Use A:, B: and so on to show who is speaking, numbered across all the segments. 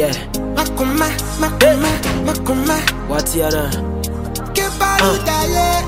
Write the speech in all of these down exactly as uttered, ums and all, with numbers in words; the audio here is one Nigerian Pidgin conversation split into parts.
A: Yeah.
B: Makuma, makuma, makuma.
A: What's your name?
B: Kepaluta ye.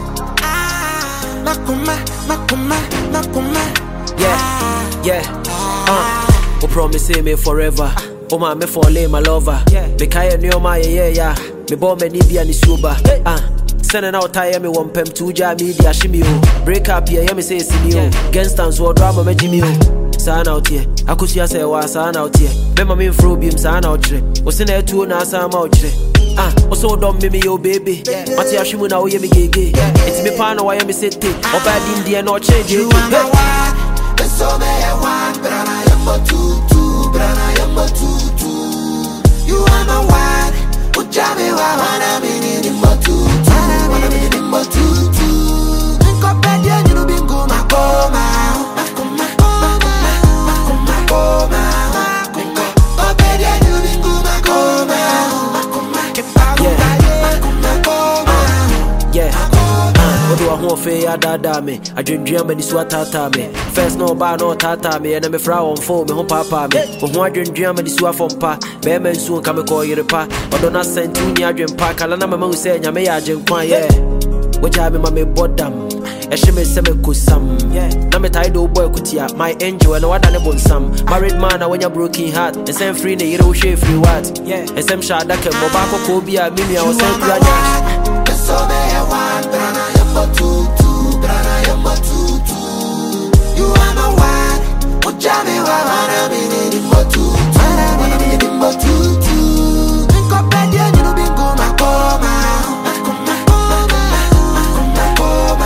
B: Makuma, makuma, makuma.
A: Yeah, yeah. Uh, oh, promise me forever. Oh my, me fall in my lover. Me kaya ni my yeah yeah. Me born me ni bia ni suba. Ah, sending out tire me one pem two ja media shimmy o. Break up here, yeah me say sini o. Gangsters war drama me jimmy o. Sign out here. I could see say wa sign out here. Me ma me fro bim sign out here. O send e two na sign out here. Ah, also don't me me yo baby. Mati ashimu na oye me gege. It's me pa na why me say take. Oba din dia no change.
B: You are my one, so me a one, but I am a two two, but I am a two two. You are my one, ujame wa wana mini ni mo two two, wana mini ni mo two two. Nko pedia ni no bingo makoma, makoma, makoma, makoma, makoma. Nko pedia ni no bingo makoma, makoma, kepaluta ye, makoma.
A: Yeah. What do I want for ya dada me? I dream dream and this what tata me. First no bar no tata me and I'm a frown on phone me home papa me. But one dream dream and this what from pa. Bear soon come call you the pa. But don't send to me a dream park. Alana mama who say ya me a dream kwa yeah. What ya me mama bodam. I should me say me kusam. Yeah. Na me tied old boy kutia. My angel and what I never some. Married man when you broken heart. And send free ne you don't share free what. Yeah. And some shot that can mobile kobe a mimi I was sent to
B: so me a one, but I am a two two, but I am a two two. You are my one, ujame wa wana mini ni mo two two, wana mini ni mo two two. Nko pedia ni no bingo makoma, makoma, makoma, makoma.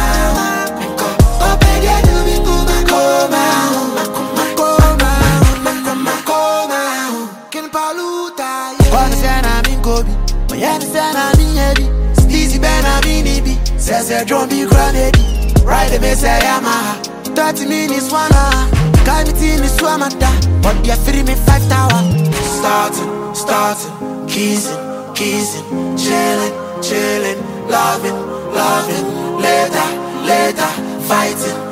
B: Nko pedia ni no bingo makoma, makoma, makoma, makoma. Kepaluta ye. Kwa nisana mingobi, maya nisana minyebi. Easy Ben Aminibi, says a drum be granted. Ride the mess I am thirty minutes one hour. Kind of team is swamata, but they are free me five tower. Starting, starting, kissing, kissing, chilling, chilling, loving, loving, later, later, fighting.